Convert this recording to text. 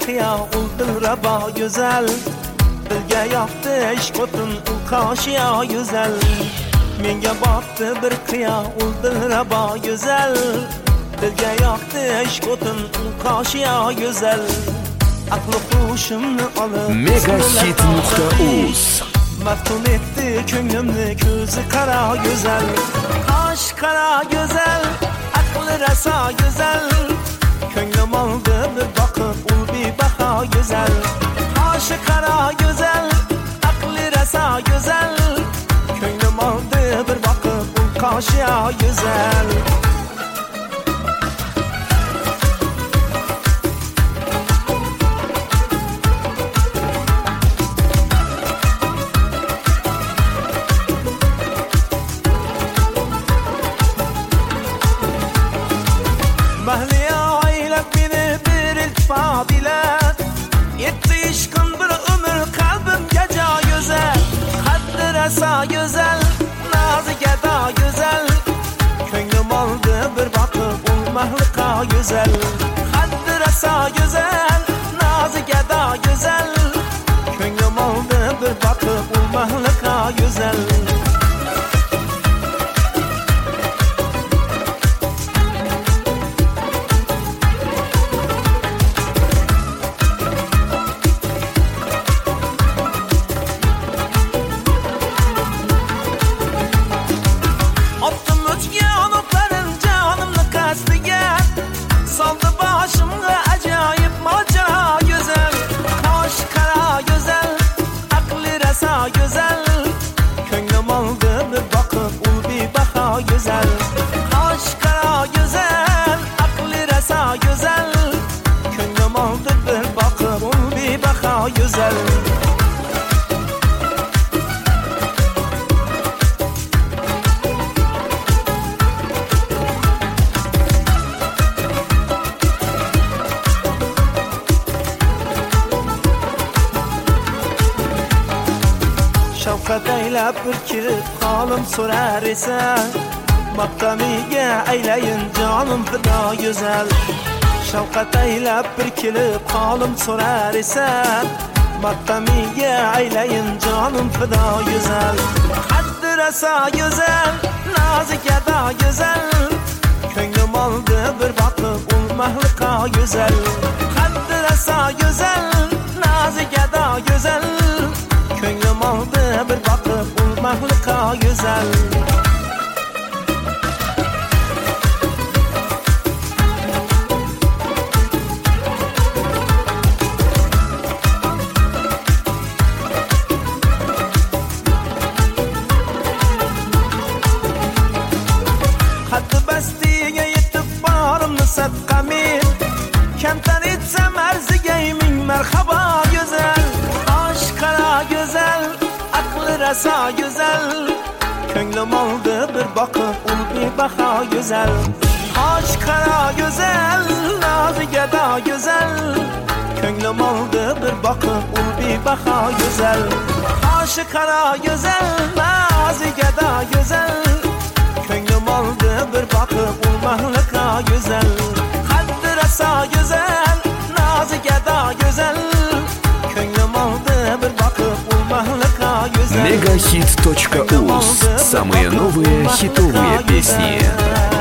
qiyo u dilrabo go'zal dilga yoqdi ishq o'tin u qoshiyo go'zal menga boqdi bir qiyo u dilrabo go'zal dilga yoqdi ishq o'tin u qoshiyo go'zal aqli hushimni olib megahit.uz maftun etdi ko'nglimni ko'zi qaro go'zal qosh qaro go'zal aqli raso go'zal ko'nglim oldi bir boqib u bebaho go'zal qosh qaro go'zal aqli raso go'zal ko'nglim oldi bir boqib u qoshiyo go'zal Mahliye aylab beni bir iltifat ile yetti ishqim bir umr qalbimga jo go'zal qaddi raso go'zal nozi gado go'zal ko'nglim oldi bir boqib u mahliqo go'zal qaddi raso go'zal nozi gado go'zal ko'nglim oldi bir boqib u mahliqo go'zal Saldı başımga acayip macera güzel Qosh qaro güzel aqli raso güzel ko'nglim oldi bir boqib u bebaho güzel Qosh qaro güzel aqli raso güzel ko'nglim oldi bir boqib u bebaho güzel Shavqat aylab bir kirib holim so'rar esa maqtamiga aylayin jonim fido go'zal Shavqat aylab bir kirib holim so'rar esa maqtamiga aylayin jonim fido go'zal qaddi raso go'zal nozi gado go'zal ko'nglim oldi bir boqib u mahliqo go'zal qaddi raso go'zal nozi gado go'zal ko'nglim oldi bir boqib u mahliqo go'zal qaddi bastiga yetib borimni sadqamin kamtar etsam arziga ming marhabo go'zal qosh qaro go'zal aqli raso go'zal ko'nglim oldi bir boqib u bebaho go'zal qosh qaro go'zal nozi gado go'zal ko'nglim oldi bir boqib u bebaho go'zal qosh qaro go'zal nozi gado go'zal ko'nglim oldi bir boqib u mahliqo go'zal qaddi raso go'zal nozi gado go'zal ko'nglim oldi bir boqib u mahliqo go'zal megahit.uz. Самые новые хитовые песни.